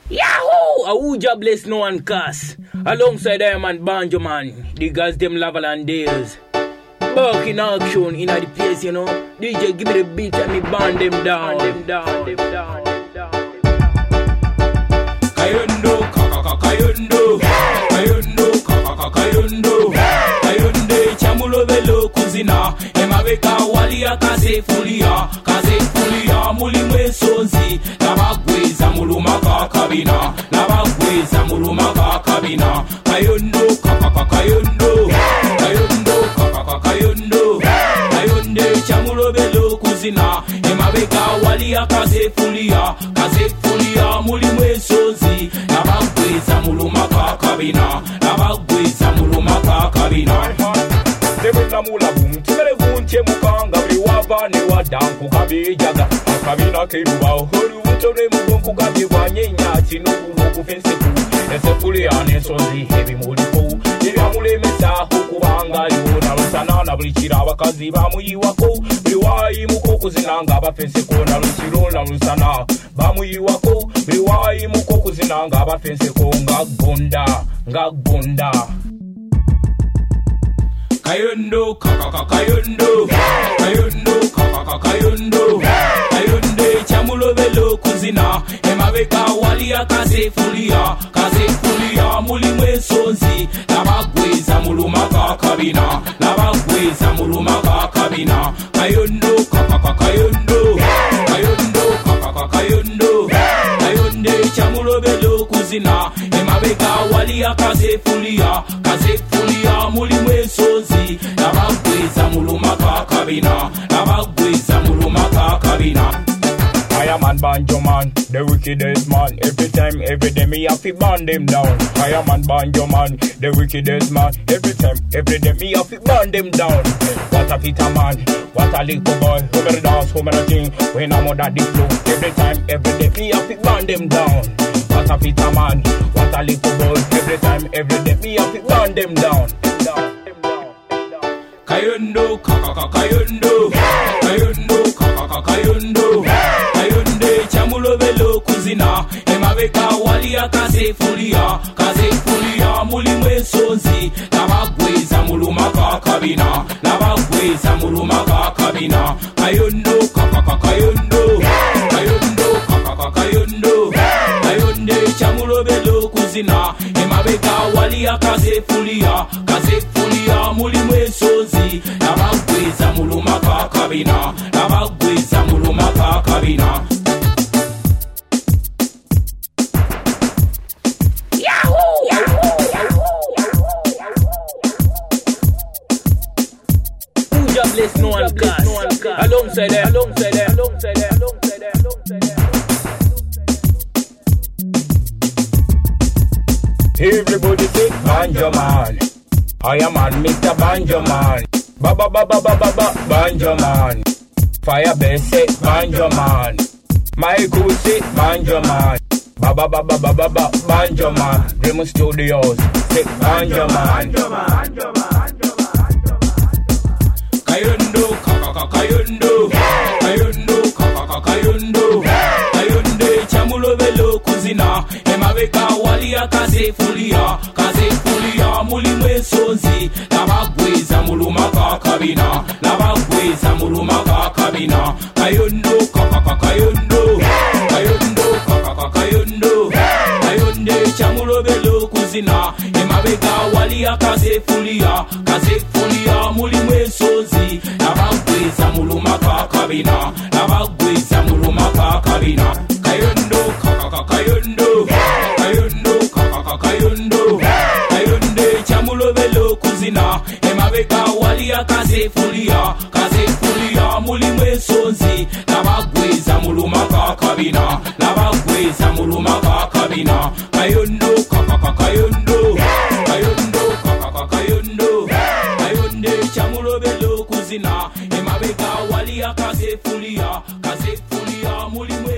Yahoo! A who jobless no one cast. Alongside them and Banjo Man, the guys them Laval and Dales. Back in action in the place, you know. DJ give me the beat and me band them down. Kayundo, Kayundo, Kayundo, Kayundo, Kayunde, Chamulo Velo Kuzina, Emaveka Walia Kaze Fulia, Mulimwe Sonzi, Nabagweza Mulumaka Kabina, Nabagweza Mulumaka Kabina, Kayundo, Kayundo, Kayundo, Kayundo, Kayunde, Chamulo Velo Kuzina, Emaveka Walia Kaze Fulia, Mulimwe Sonzi, Nabagweza Mulumaka Kabina, Nabagweza Mulumaka Kabina. Nebula mula boom, timele vunche mukanga wava ne wadanku kabijaga kabina kiruba hori utore mugonku kabiwa nyenya tinubu kufense ku ese fuli ane sonzi hebi muliko ibya mulemesa okubanga yona lusana na bulikira abakazi bamuyiwako biwayi muko zinanga abafense ko na lusiro na lusana bamuyiwako biwayi muko zinanga abafense ko ngagonda Kayundo, Kayundo, Kayundo, Kayundo, Kayunde, Chamulo Velo Kuzina, Emaveka Walia Kaze Fulia, Mulimwe Sonzi, Nabagweza Mulumaka Kabina, Nabagweza Mulumaka Kabina, Kayundo, Kayundo, Kayundo, Kayundo, Kayunde, Chamulo Velo Kuzina, Emaveka Walia Kaze Fulia, Mulimwe Sonzi, Nabagweza Mulumaka Kabina, Nabagweza Mulumaka Kabina. I am man Banjo Man, the wickedest man. Every time, every day, me have to burn them down. I am man Banjo Man, the wickedest man. Every time, every day, me have to burn them down. What a fitter man, what a little boy. Who better dance, who better sing, when I'm on that deep flow. Every time, every day, me have to burn them down. What a fitter man, what a little boy. Every time, every day, me have to burn them down. Kayundo, Kayundo, Kayundo, Kayundo, Kayunde, Chamulo Velo Kuzina, Emaveka Walia Kaze Fulia, Mulimwe Sonzi, Nabagweza Mulumaka Kabina, Nabagweza Mulumaka Kabina, Kayundo, Kayundo, Kayundo, Kayundo, Kayunde, Chamulo Velo Kuzina, Emaveka Walia Kaze Fulia, Mulimwe Sonzi, Nabagweza Mulumaka Kabina, Nabagweza Mulumaka Kabina. Who jobless no one cast. Alongside them. Everybody say Banjo Man. I am man, Mr. Banjo Man. Banjo Man. Firebase say Banjo Man. Michael say Banjo Man. Banjo Man. Remo Studios say Banjo Man. Kayundo, Kayundo, Kayundo, Kayundo, Kayunde, Chamulo Velo Kuzina, Emaveka Walia Kaze Fulia, Mulimwe Sonzi, Nabagweza Mulumaka Kabina, Nabagweza Mulumaka Kabina, Kayundo, Kayundo, Kayundo, Kayundo, Kayunde, Chamulo Velo Kuzina, Emaveka Walia Kaze Fulia, Mulimwe Sonzi, Nabagweza Mulumaka Kabina, Nabagweza Mulumaka Kabina, Kayundo, Kayundo, Kayundo, Kayundo, Kayunde, Chamulo Velo Kuzina, Emaveka Walia Kaze Fulia, Mulimwe Sonzi, Nabagweza Mulumaka Kabina, Nabagweza Mulumaka Kabina, Kayundo, Kayundo, Kayundo, Kayundo, Kayunde, Chamulo Velo Kuzina, Emaveka Walia Kaze Fulia, Mulimwe